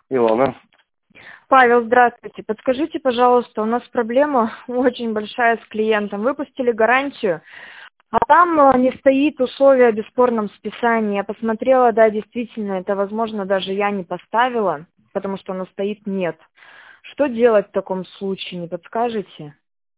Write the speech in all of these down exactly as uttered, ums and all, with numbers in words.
Илона. Павел, здравствуйте. Подскажите, пожалуйста, у нас проблема очень большая с клиентом. Выпустили гарантию, а там э, не стоит условие о бесспорном списании. Я посмотрела, да, действительно, это, возможно, даже я не поставила, потому что оно стоит «нет». Что делать в таком случае, не подскажете?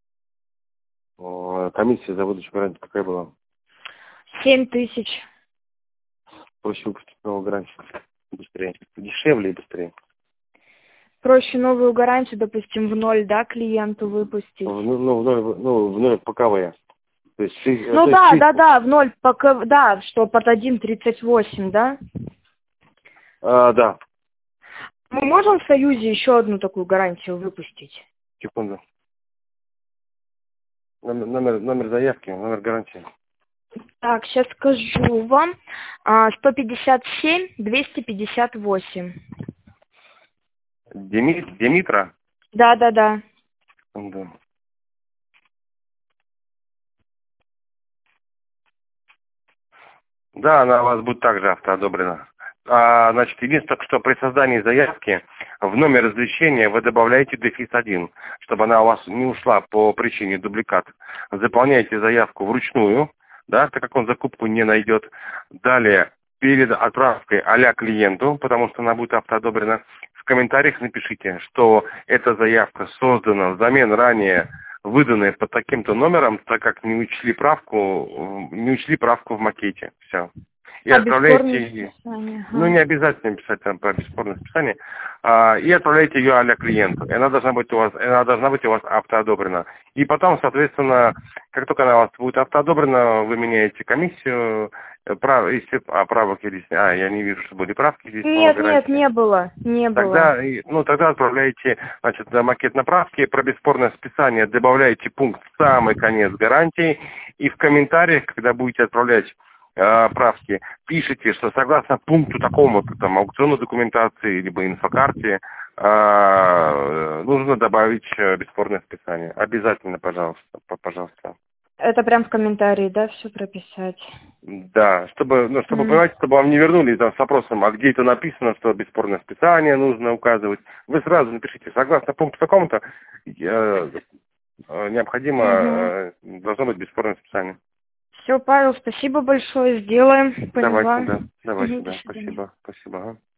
О, Комиссия за выдачу гарантии какая была? Семь тысяч. Проще выпустить новую гарантию. Быстрее. Дешевле и быстрее. Проще новую гарантию, допустим, в ноль, да, клиенту выпустить? Ну, ну, в ноль, ну, в ноль ПКВ. То есть, ши- Ну то есть да, ши- да, да, в ноль, пока, да, что под один тридцать восемь, да? а, да. Мы можем в Союзе еще одну такую гарантию выпустить? Секунду. Номер, номер, номер заявки, номер гарантии. Так, сейчас скажу вам. А, сто пятьдесят семь двести пятьдесят восемь. Деми, Димитра? Да, да, да. Да. Да, она у вас будет также автоодобрена. А, значит, единственное, что при создании заявки в номер разрешения вы добавляете дефис один, чтобы она у вас не ушла по причине дубликат. Заполняете заявку вручную, да, так как он закупку не найдет. Далее, перед отправкой а-ля клиенту, потому что она будет автоодобрена, в комментариях напишите, что эта заявка создана взамен ранее выданные под таким-то номером, так как не учли правку, не учли правку в макете. Все. И А бесспорное отправляете ее. списание, Ну, ага. не обязательно писать там про бесспорное списание. А, и отправляете ее а-ля клиенту. И она должна быть у вас, она должна быть у вас автоодобрена. И потом, соответственно, как только она у вас будет автоодобрена, вы меняете комиссию, э, прав, если а, правок здесь, а, я не вижу, что были правки здесь по Нет, нет, гарантии. не было, не было. Тогда, и- ну, тогда отправляете, значит, на макет направки, про бесспорное списание добавляете пункт в самый конец гарантии, и в комментариях, когда будете отправлять э, правки, пишите, что согласно пункту такому, там, аукционной документации, либо инфокарте, э, нужно добавить э, бесспорное списание. Обязательно, пожалуйста, п- пожалуйста. Это прям в комментарии, да, все прописать? Да, чтобы, ну, чтобы, М. понимаете, чтобы вам не вернули там с вопросом, а где это написано, что бесспорное списание нужно указывать. Вы сразу напишите, согласно пункту такому-то, э, э, необходимо, Угу. э, должно быть бесспорное списание. Все, Павел, спасибо большое, сделаем, Давайте, поняла. да, давайте, Угу, до да, свидания. спасибо, спасибо. Ага.